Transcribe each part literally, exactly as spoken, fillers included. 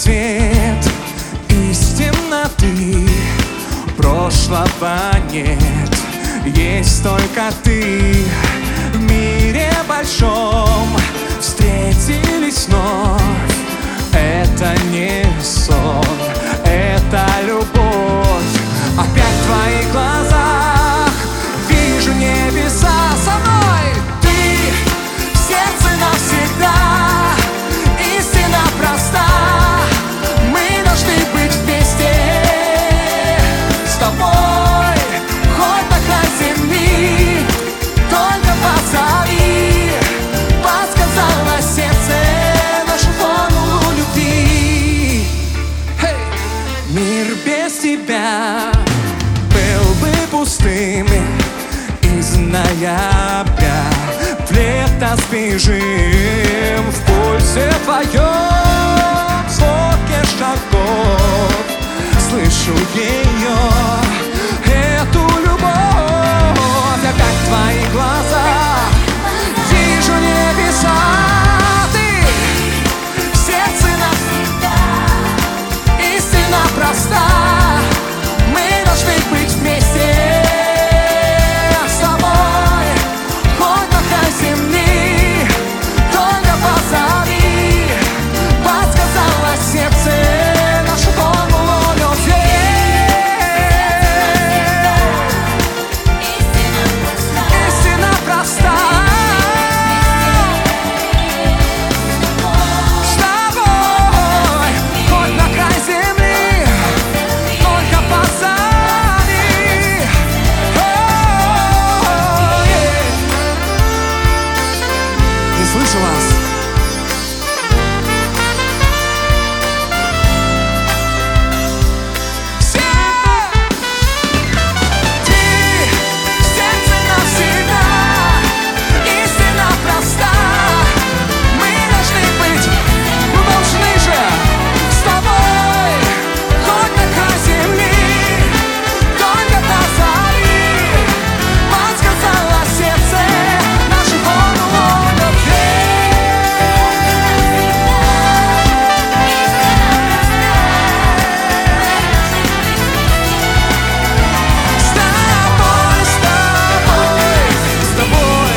свет из темноты. Прошлого нет, есть только ты. В мире большом встретились вновь. Это не сон, это любовь. Опять в твоих глазах вижу небеса со мной. Ты в сердце навсегда, истина проста. Мы должны быть вместе с тобой, хоть на край земли, только позови. Подсказало сердце нашу формулу любви. Hey! Мир без тебя был бы пустым. Из ноября в лето сбежим. В пульсе твоем звуке шагов слышу ее, эту любовь. Опять в твоих глазах вижу небеса. Ты в сердце навсегда, истина проста. Мы должны быть вместе с тобой, хоть на край земли, только позови. Подсказало сердце нашу формулу любви. Истина проста. С тобой, хоть на край земли, только позови. О, yeah. Не слышу вас. Все! Ты в сердце навсегда, истина проста. Мы должны быть, мы должны же с тобой, хоть на край земли, только позови. Подсказало сердце нашу формулу любви. С тобой, с тобой, с тобой.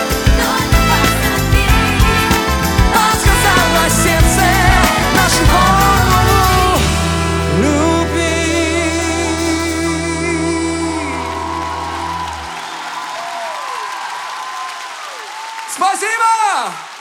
Подсказало сердце нашу формулу любви. Спасибо!